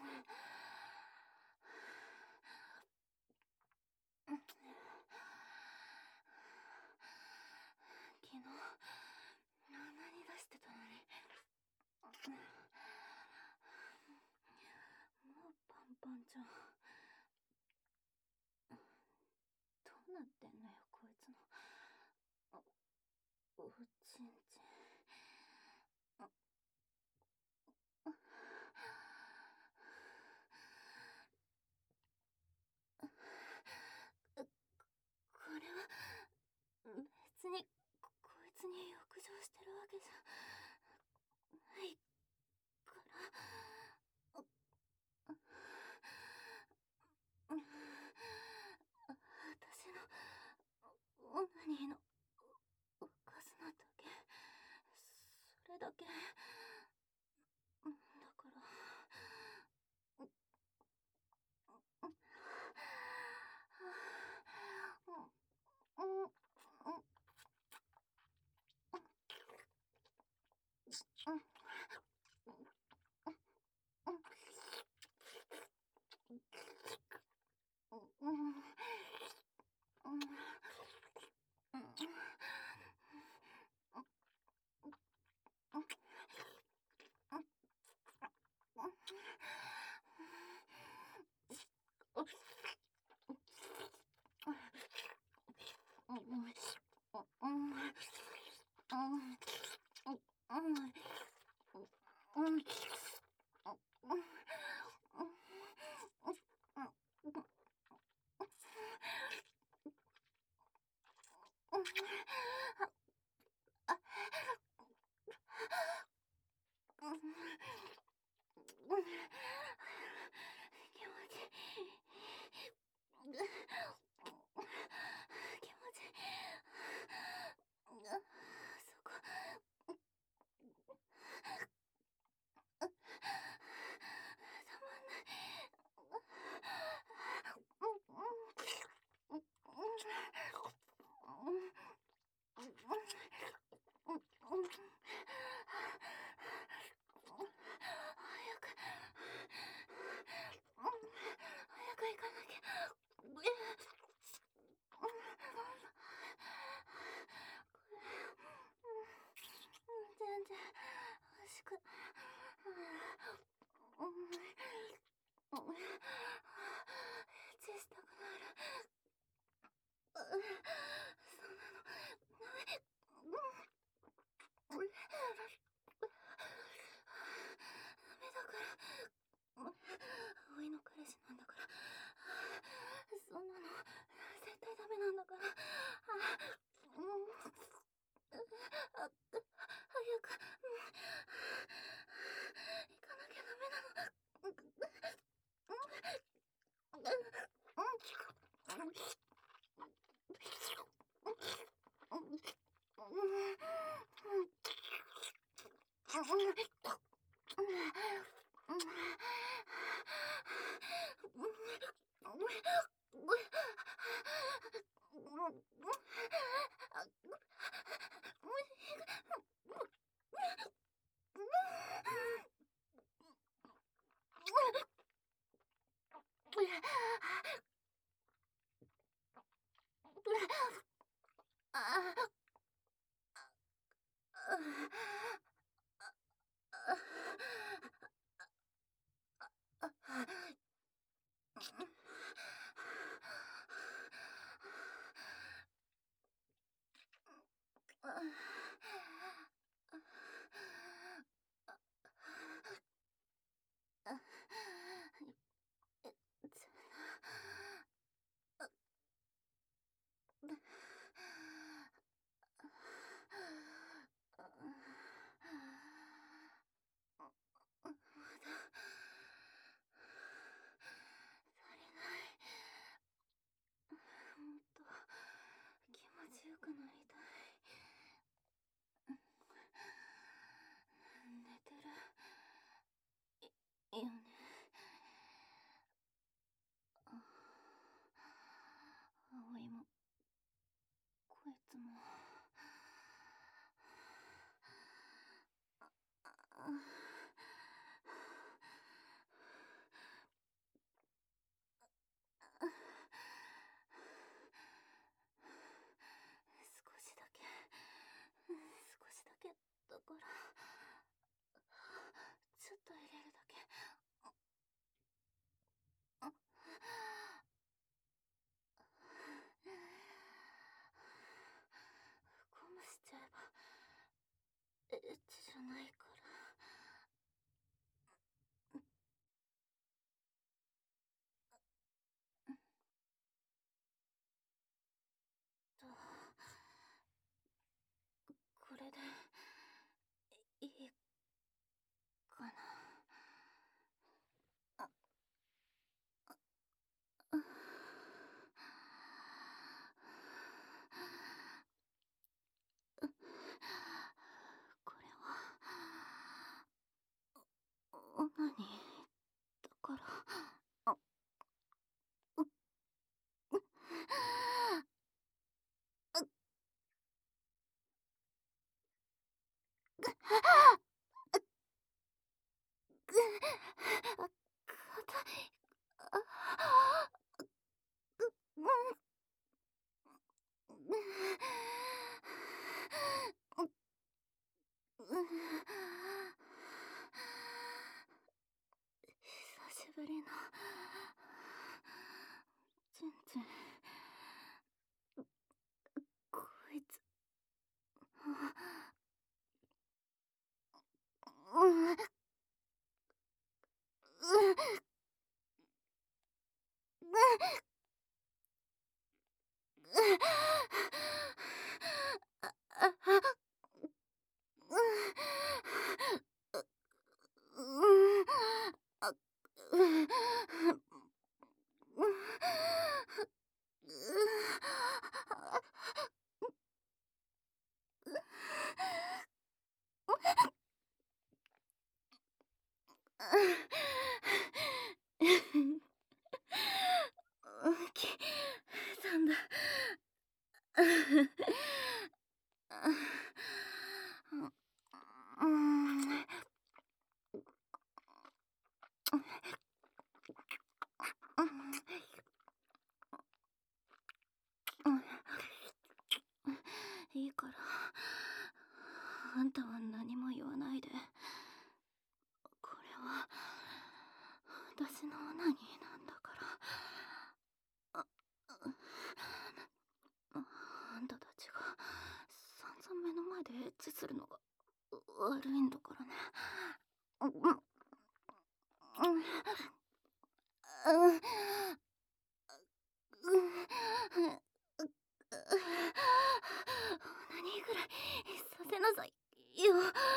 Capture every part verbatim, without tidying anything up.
昨日あんなに出してたのにもうパンパンじゃん。どうなってんのよこいつのおちんちん。これは別にこいつに浴場してるわけじゃないから私のオナニーの数なだけ、それだけだから気持ちよくなりたい。 ないから。と、これでいいかな。これはオナニーだから。久しぶりのチュンチュン。こいつうんうんきたんだ。いいから、あんたは何も言わないで。これは私のオナニーなんだから。ああんたたちが散々目の前でエッチするのが悪いんだからね。うん何ぐらいさせなさいよ。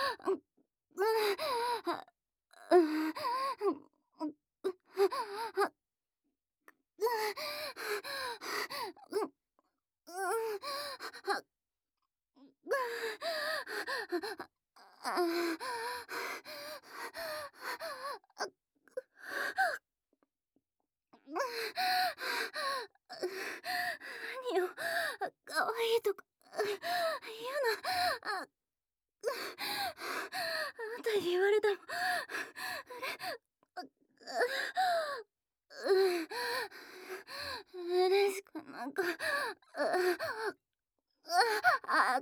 何よ、かわいいとか嫌な。ああんたに言われたもん。嬉しくなんかあ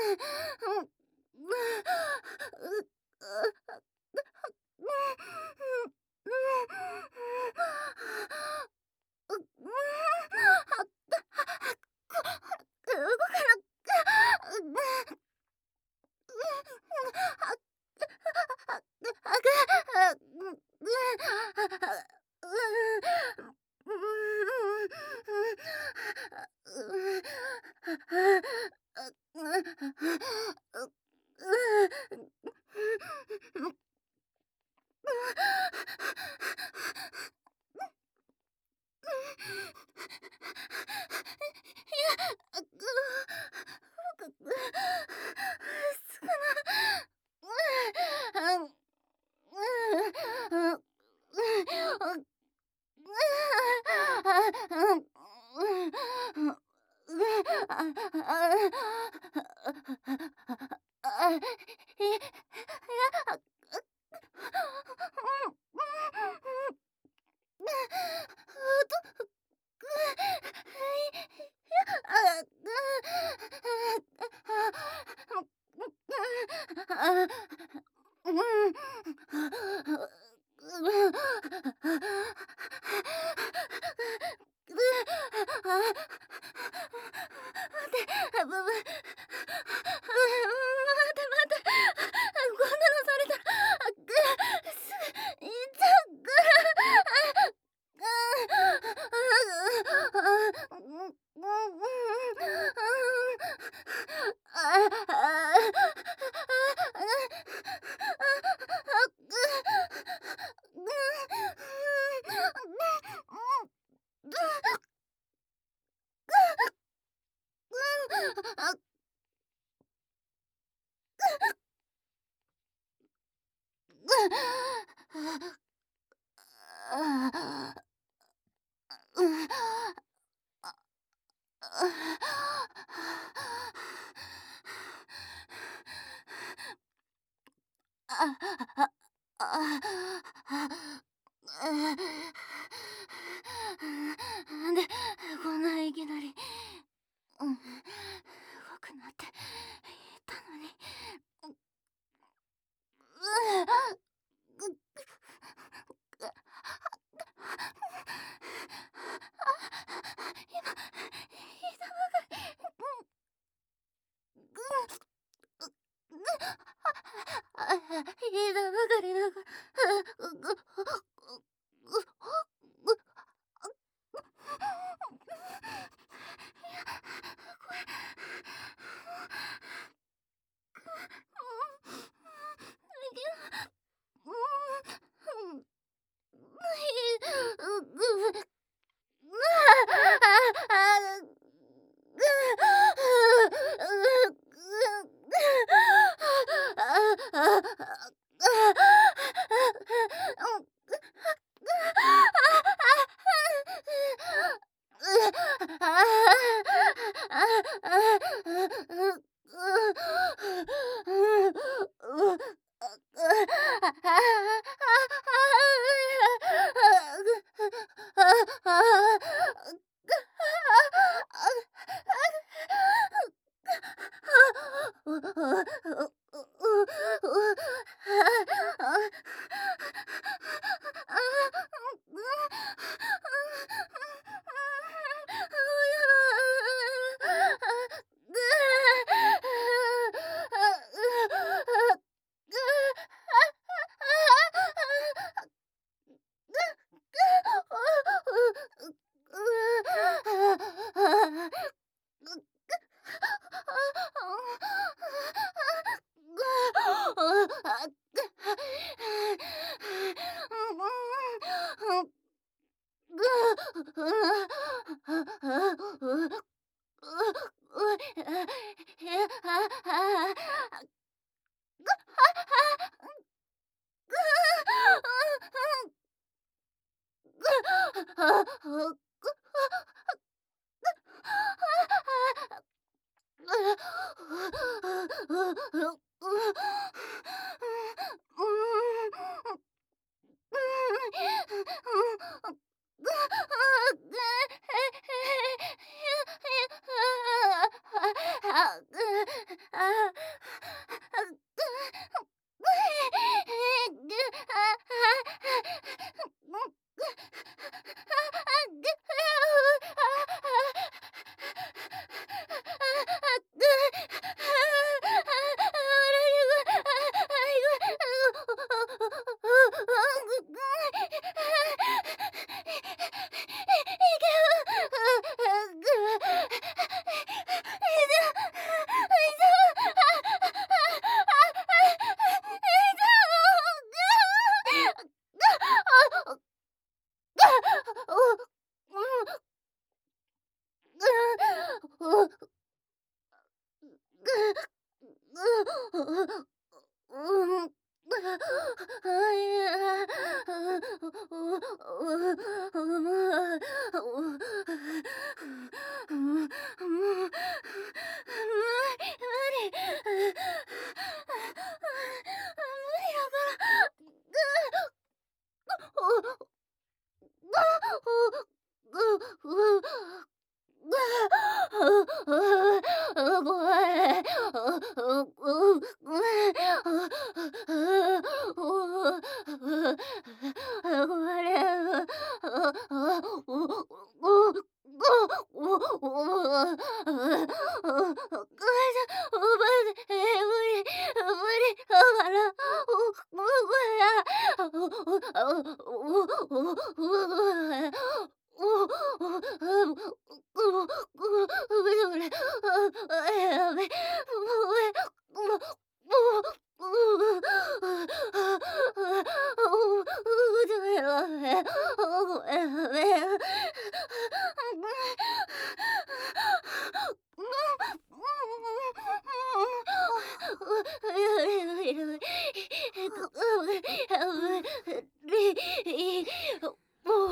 動かな待って待って、こんななんでこんないきなり、うん、動くなって言ったのに。ひどばかりだから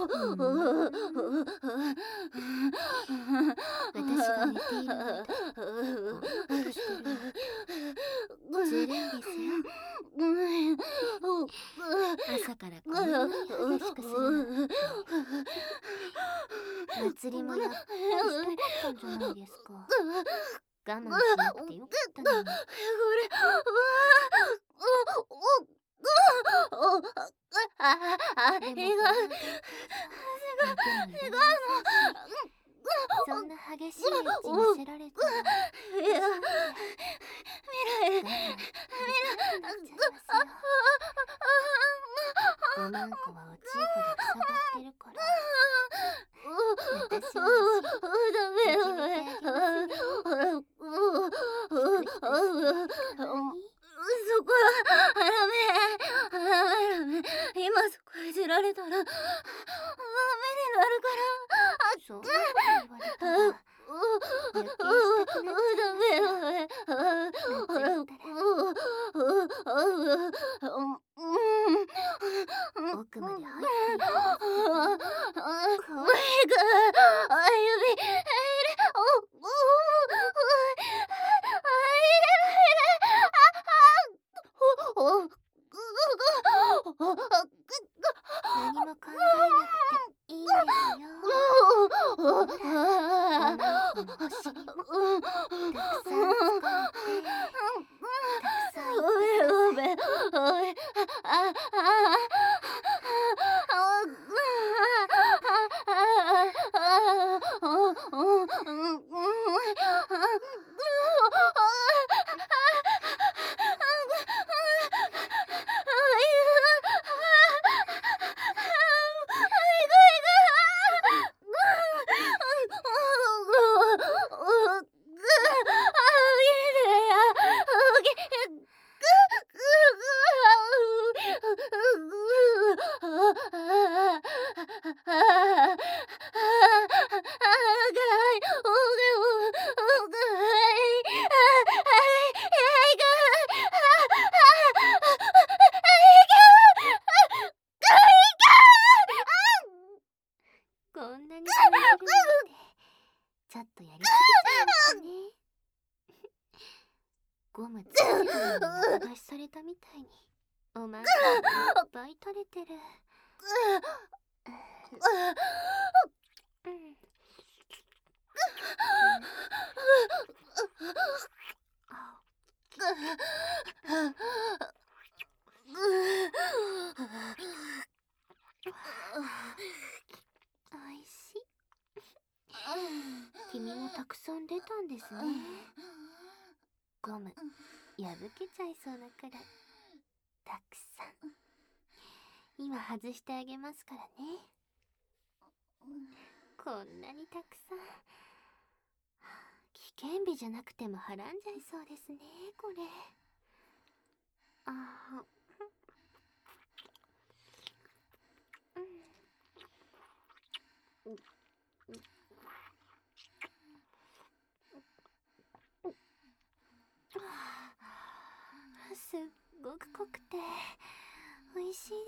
私が寝ている間、ぼーっとしてるの。ずるいですよ。朝からこんなに激しくするなんて。祭りもやっぱりしたかったんじゃないですか。我慢しなくてよかったのに。これ、でもこんな限界じゃ寝てもいられませんし、そんな激しいエッチ見せられたら私だって我慢できなくなっちゃいますよ。おまんこはおちんこで塞がってるから私はダメよね。 そこはダメダメダメ。今そこいじられたらダメになるから。 そんなこと言われたら夜景したくなっちゃいますよ。奥まで入っているんですけど、怖い。何も考えなくていいんですよ。ほら、おまんこのお尻もたくさん使ってたくさん言ってください。こんなに感じるなんてちょっとやりすぎちゃいましたね。ゴムつけてるのに中出しされたみたいにおまんこがいっぱい垂れてる。うん、おいしい。君もたくさん出たんですね。ゴム破けちゃいそうなくらいたくさん。今外してあげますからね。こんなにたくさん。危険日じゃなくてもはらんじゃいそうですね、これ。ああ、うん、すっごく濃くて美味しいです。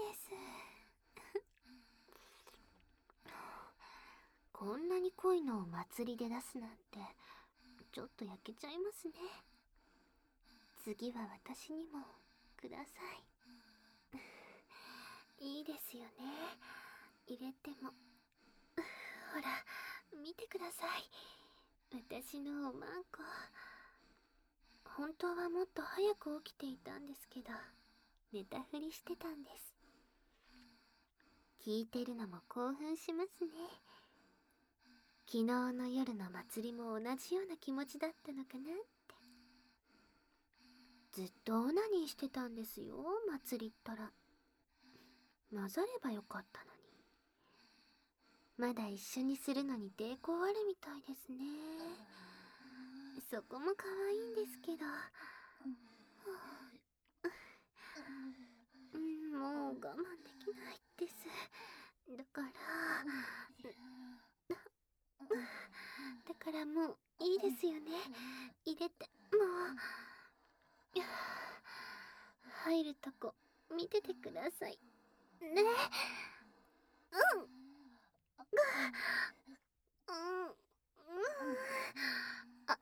こんなに濃いのを祭りで出すなんてちょっと焼けちゃいますね。次は私にもください。いいですよね、入れても。ほら見てください、私のおまんこ。本当はもっと早く起きていたんですけど寝たふりしてたんです。聞いてるのも興奮しますね。昨日の夜の祭りも同じような気持ちだったのかなって。ずっとオナニーしてたんですよ、祭りったら。混ざればよかったのに。まだ一緒にするのに抵抗あるみたいですね。そこも可愛いんですけど。うん、もう我慢できないです。だからだからもういいですよね、入れて。もう入るとこ見ててくださいね。うん、 うん、うん、あ、あ、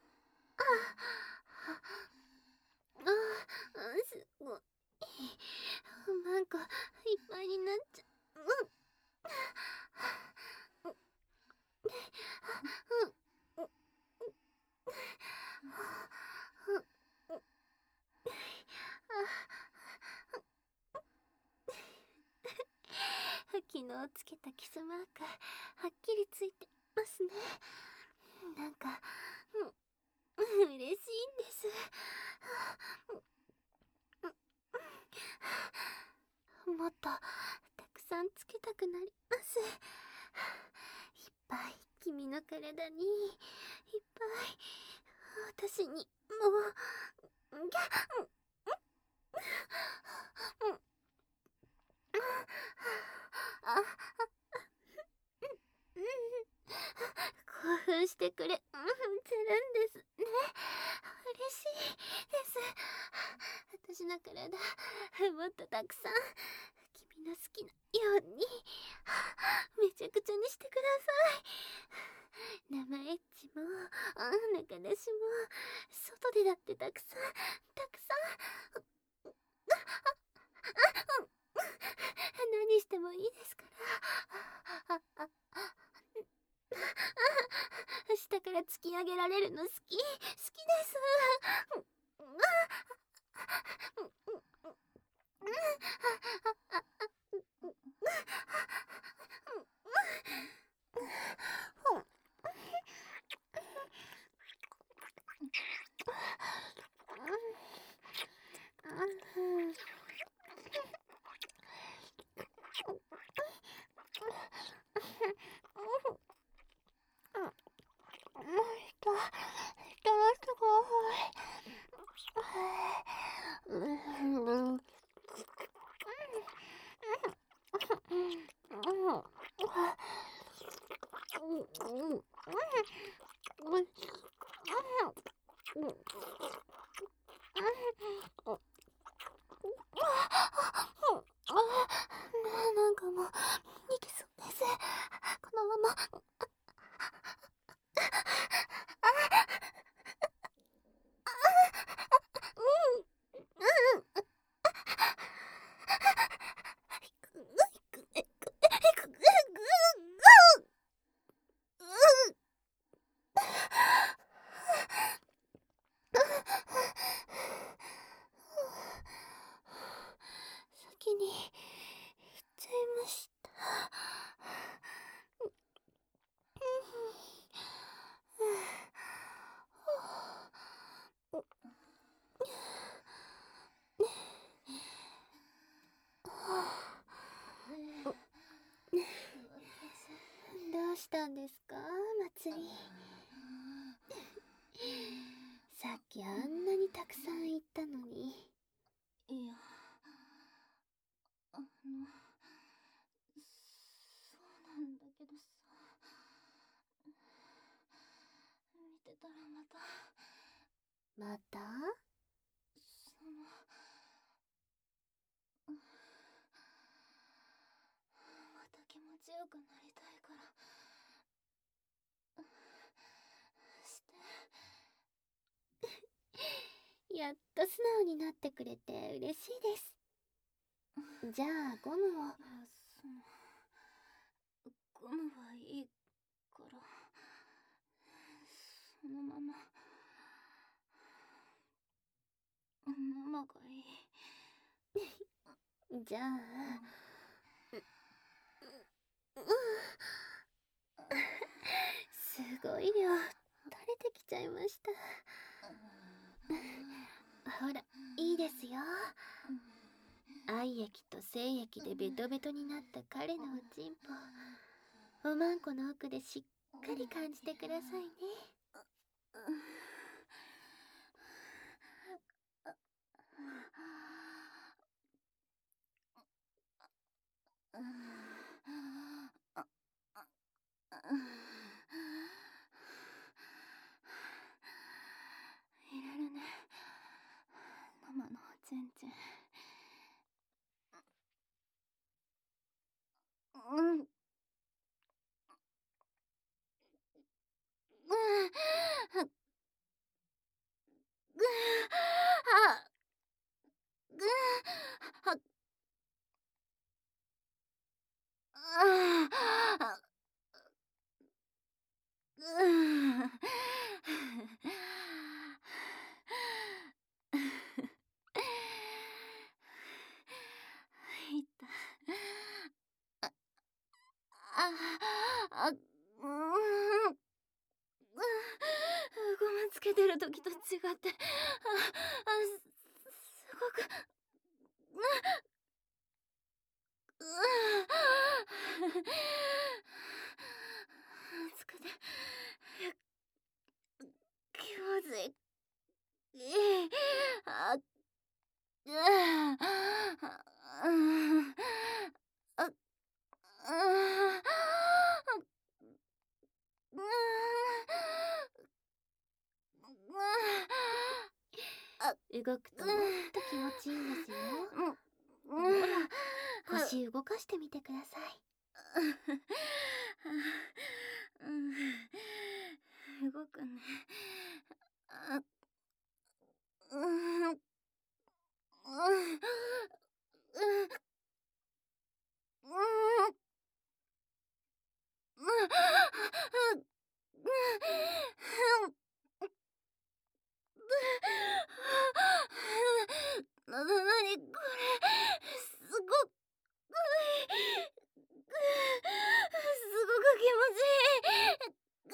あ、すごい。なんかいっぱいになっちゃう。うん。昨日つけたキスマークはっきりついてますね。なんか、うん、嬉しいんです。もっとたくさんつけたくなります。いっぱい君の体にいっぱい私にもうギャッあ、興奮してくれ、うん、てるんですね。嬉しいです。私の体もっとたくさん君の好きなようにめちゃくちゃにしてください。生エッチも中出しも外でだってたくさんたくさん何してもいいですから。下から突き上げられるの好き好きです。なんかもういけそうです。このまま先に行っちゃいました。どうしたんですか、まつり。さっきあんなにたくさん言ったのに。 いや、あの、そうなんだけどさ、見てたらまたまたその、また気持ちよくなりたいからしてやっと素直になってくれて嬉しいです。じゃあゴムを。 いや、そのゴムはいいからそのままママがいい。 じゃあ、すごい量垂れてきちゃいました。ほら、いいですよ。愛液と精液でベトベトになった彼のおちんぽ、おまんこの奥でしっかり感じてくださいね。 入れるね、ママのおちんちん。うん。 あ、うーん。ゴムつけてる時と違って、あ、あ、す、すごく、う、う熱くて、気まずい。あ、う、あ、うん、あ、う、うん、あ、 動くともっと気持ちいいんですよ。ほら、腰動かしてみてください。 うん、動くね。あ、うん、うん、うん、な、なにこれ、すごく、すごく気持ちいい。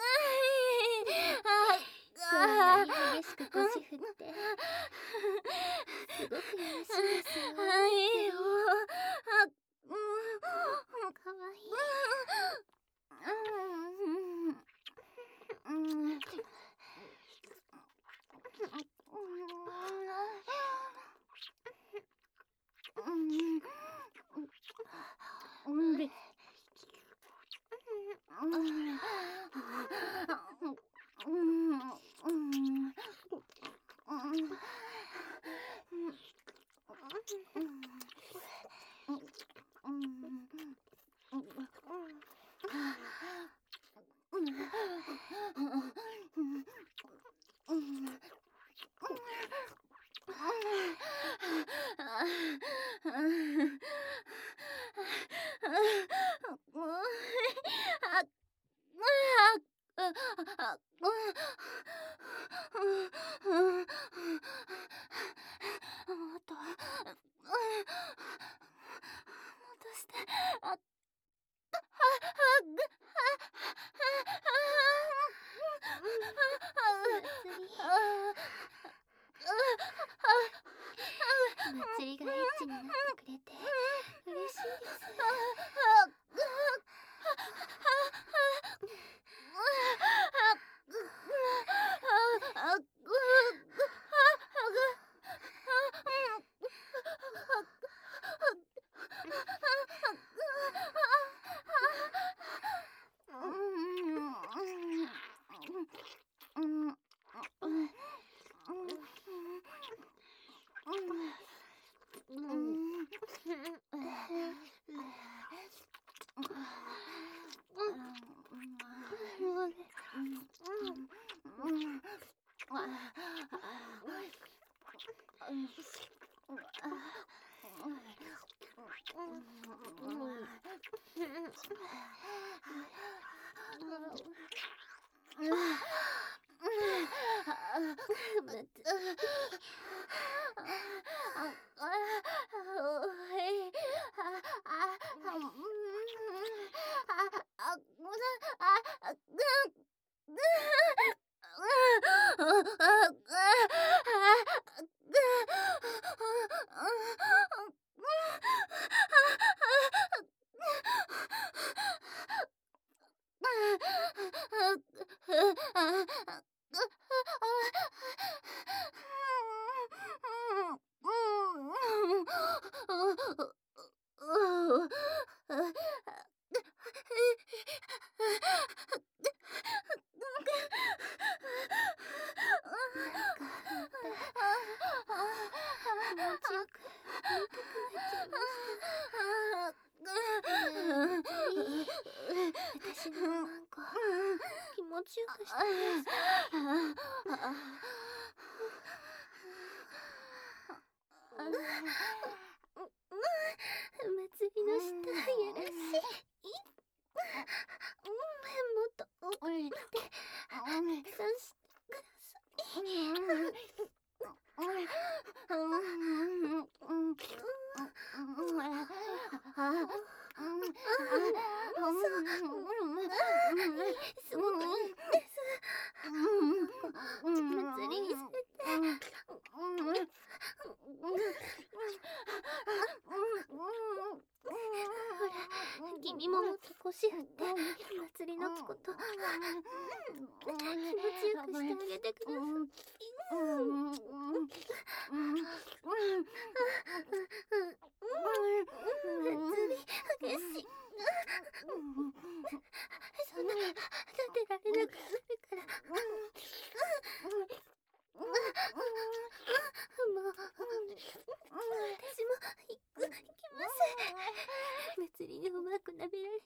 そんなに激しく腰振って、すごくよろしいですよ。 いいよ。あ、うん、 かわいい。 うん、うん、うん、もっと、もっとして、あ、 まつりがエッチになってくれて嬉しいです。私のおまんこ気持ちよくしてください。祭りの下やらしい。もっと奥までさしてください。 君ももっと腰振ってまつりのこと気持ちよくしてあげてください。まつり激しい。そんな立てられなくなるから。もう私も行きます。祭りがうまくなべられて